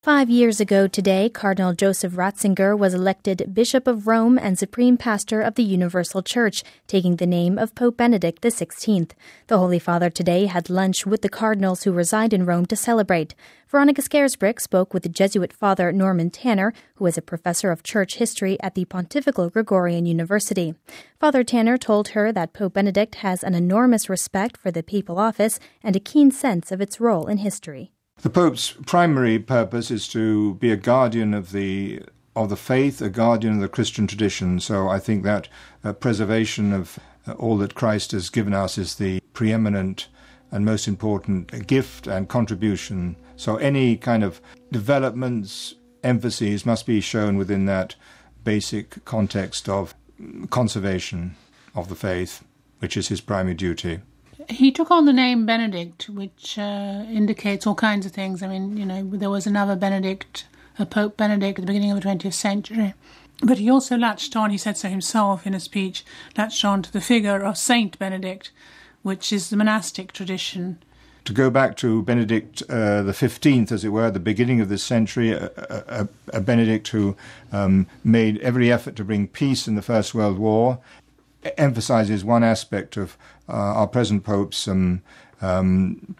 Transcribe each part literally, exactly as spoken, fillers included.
Five years ago today, Cardinal Joseph Ratzinger was elected Bishop of Rome and Supreme Pastor of the Universal Church, taking the name of Pope Benedict the sixteenth. The Holy Father today had lunch with the cardinals who reside in Rome to celebrate. Veronica Scarisbrick spoke with the Jesuit Father Norman Tanner, who is a professor of church history at the Pontifical Gregorian University. Father Tanner told her that Pope Benedict has an enormous respect for the papal office and a keen sense of its role in history. The Pope's primary purpose is to be a guardian of the of the faith, a guardian of the Christian tradition. So I think that uh, preservation of uh, all that Christ has given us is the preeminent and most important gift and contribution. So any kind of developments, emphases must be shown within that basic context of conservation of the faith, which is his primary duty. He took on the name Benedict, which uh, indicates all kinds of things. I mean, you know, there was another Benedict, a Pope Benedict at the beginning of the twentieth century. But he also latched on, he said so himself in a speech, latched on to the figure of Saint Benedict, which is the monastic tradition. To go back to Benedict uh, the fifteenth, as it were, at the beginning of this century, a, a, a Benedict who um, made every effort to bring peace in the First World War, emphasizes one aspect of uh, our present Pope's um, um,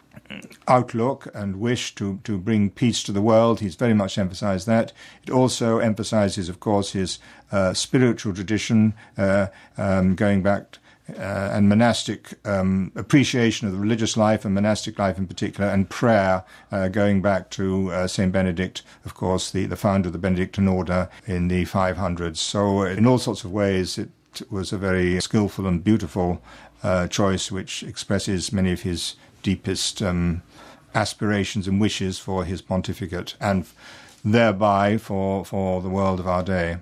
outlook and wish to, to bring peace to the world. He's very much emphasized that. It also emphasizes, of course, his uh, spiritual tradition, uh, um, going back uh, and monastic um, appreciation of the religious life and monastic life in particular, and prayer, uh, going back to uh, Saint Benedict, of course, the, the founder of the Benedictine order in the five hundreds. So in all sorts of ways, it was a very skillful and beautiful uh, choice, which expresses many of his deepest um, aspirations and wishes for his pontificate, and thereby for, for the world of our day.